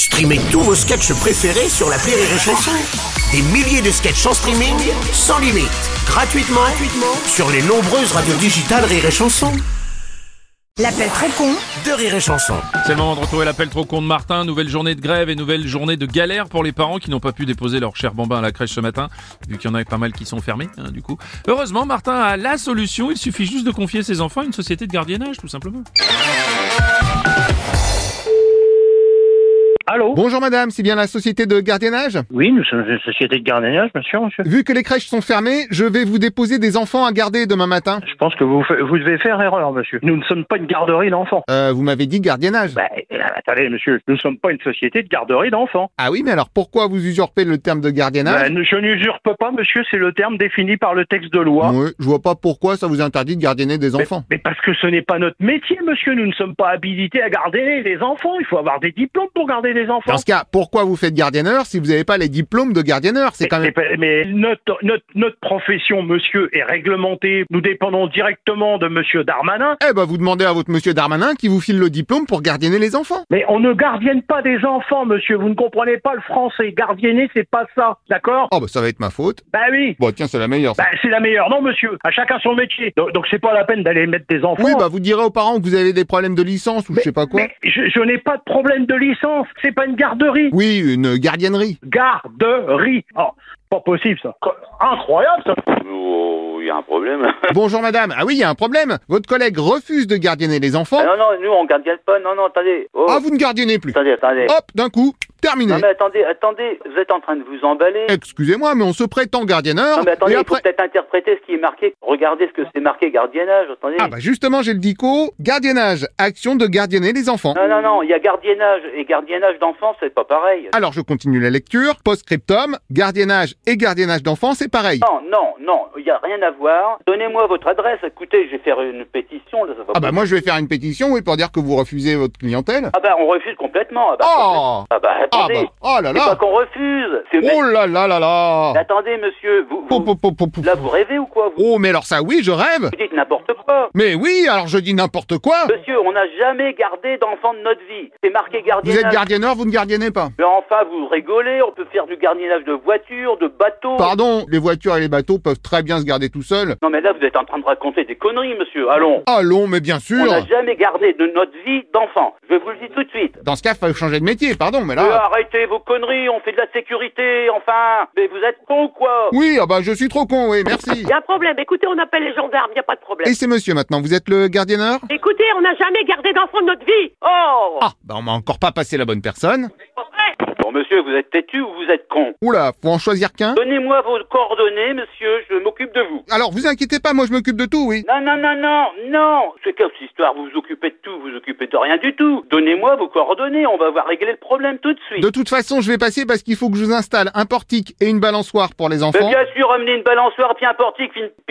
Streamez tous vos sketchs préférés sur l'appli Rire et Chanson. Des milliers de sketchs en streaming, sans limite, gratuitement sur les nombreuses radios digitales Rire et Chanson. L'appel trop con de Rire et Chanson. C'est le moment de retrouver l'appel trop con de Martin. Nouvelle journée de grève et nouvelle journée de galère pour les parents qui n'ont pas pu déposer leur cher bambin à la crèche ce matin, vu qu'il y en a pas mal qui sont fermés, du coup. Heureusement, Martin a la solution. Il suffit juste de confier ses enfants à une société de gardiennage, tout simplement. Allô? Bonjour madame, c'est bien la société de gardiennage? Oui, nous sommes une société de gardiennage, monsieur. Vu que les crèches sont fermées, je vais vous déposer des enfants à garder demain matin. Je pense que vous devez faire erreur, monsieur. Nous ne sommes pas une garderie d'enfants. Vous m'avez dit gardiennage. Attendez, monsieur, nous ne sommes pas une société de garderie d'enfants. Ah oui, mais alors pourquoi vous usurpez le terme de gardiennage? Je n'usurpe pas, monsieur, c'est le terme défini par le texte de loi. Oui, je vois pas pourquoi ça vous interdit de gardienner des enfants. Mais parce que ce n'est pas notre métier, monsieur. Nous ne sommes pas habilités à garder des enfants. Il faut avoir des diplômes pour garder des enfants. Dans ce cas, pourquoi vous faites gardienneur si vous n'avez pas les diplômes de gardienneur? C'est quand même... Mais notre profession, monsieur, est réglementée. Nous dépendons directement de monsieur Darmanin. Vous demandez à votre monsieur Darmanin qui vous file le diplôme pour gardienner les enfants. Mais on ne gardienne pas des enfants, monsieur. Vous ne comprenez pas le français. Gardienner, c'est pas ça. D'accord? Ça va être ma faute. Oui. Bon, tiens, c'est la meilleure. Ça. C'est la meilleure. Non, monsieur. À chacun son métier. Donc c'est pas la peine d'aller mettre des enfants. Oui, vous direz aux parents que vous avez des problèmes de licence ou je sais pas quoi. Mais je n'ai pas de problème de licence. C'est pas une garderie. Oui, une gardiennerie. Garderie. Pas possible, ça. Incroyable, ça. Il y a un problème. Bonjour madame. Ah oui, il y a un problème. Votre collègue refuse de gardienner les enfants. Non, nous on gardienne pas. Non, attendez. Oh. Vous ne gardiennez plus. Attendez. Hop, d'un coup, terminé. Non mais attendez, vous êtes en train de vous emballer. Excusez-moi, mais on se prétend gardienneur. Non mais attendez, et il faut peut-être interpréter ce qui est marqué. Regardez ce que c'est marqué gardiennage, attendez. Justement, j'ai le dico. Gardiennage, action de gardienner les enfants. Non, il y a gardiennage et gardiennage d'enfants, c'est pas pareil. Alors je continue la lecture. Post-scriptum, gardiennage et gardiennage d'enfants, c'est pareil. Non, il y a rien à voir. Donnez-moi votre adresse. Écoutez, je vais faire une pétition là, ça va pas. Moi je vais faire une pétition, oui, pour dire que vous refusez votre clientèle. On refuse complètement. Attendez. Oh là là. C'est pas qu'on refuse. Oh là là là là. Mais attendez, monsieur, là vous rêvez ou quoi vous? Mais alors ça, oui, je rêve. Vous dites n'importe quoi. Mais oui, alors je dis n'importe quoi. Monsieur, on n'a jamais gardé d'enfants de notre vie. C'est marqué gardiennage. Vous êtes gardienneur, vous ne gardiennez pas. Mais enfin, vous rigolez, on peut faire du gardiennage de voitures, de bateaux. Pardon, les voitures et les bateaux peuvent très bien se garder tout seuls. Non mais là, vous êtes en train de raconter des conneries, monsieur. Allons, mais bien sûr. On n'a jamais gardé de notre vie d'enfant. Je vous le dis tout de suite. Dans ce cas, il faut changer de métier, pardon, mais là... Mais arrêtez vos conneries, on fait de la sécurité, enfin. Mais vous êtes con ou quoi? Oui, je suis trop con, oui, merci. Il y a un problème, écoutez, on appelle les gendarmes, il n'y a pas de problème. Et c'est monsieur maintenant, vous êtes le gardienneur? Écoutez, on n'a jamais gardé d'enfant de notre vie. On m'a encore pas passé la bonne personne. Bon, monsieur, vous êtes têtu ou vous êtes con? Oula, faut en choisir qu'un? Donnez-moi vos coordonnées, monsieur, je m'occupe de vous. Alors, vous inquiétez pas, moi je m'occupe de tout, oui. Non. C'est quelle histoire? Vous vous occupez de tout, vous occupez de rien du tout. Donnez-moi vos coordonnées, on va régler le problème tout de suite. De toute façon, je vais passer parce qu'il faut que je vous installe un portique et une balançoire pour les enfants. Mais bien sûr, amenez une balançoire, puis un portique,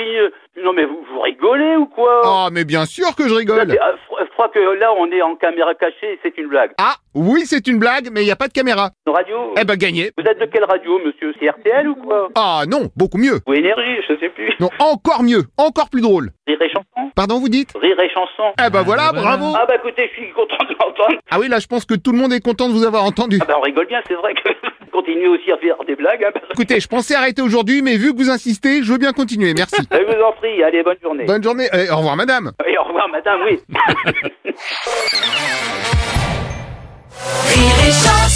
non mais vous rigolez ou quoi? Mais bien sûr que je rigole. Je crois que là, on est en caméra cachée, c'est une blague. Oui, c'est une blague, mais il n'y a pas de caméra. Radio? Gagné. Vous êtes de quelle radio, monsieur? C'est RTL ou quoi? Non, beaucoup mieux. Ou Énergie, je sais plus. Non, encore mieux, encore plus drôle. Rire et chanson? Pardon, vous dites? Rire et chanson. Voilà, bravo. Écoutez, je suis content de l'entendre. Oui, là, je pense que tout le monde est content de vous avoir entendu. On rigole bien, c'est vrai que continuez aussi à faire des blagues. Écoutez, je pensais arrêter aujourd'hui, mais vu que vous insistez, je veux bien continuer, merci. Je vous en prie, allez, bonne journée. Bonne journée, au revoir madame. Et au revoir madame, oui. Rire et Chanson.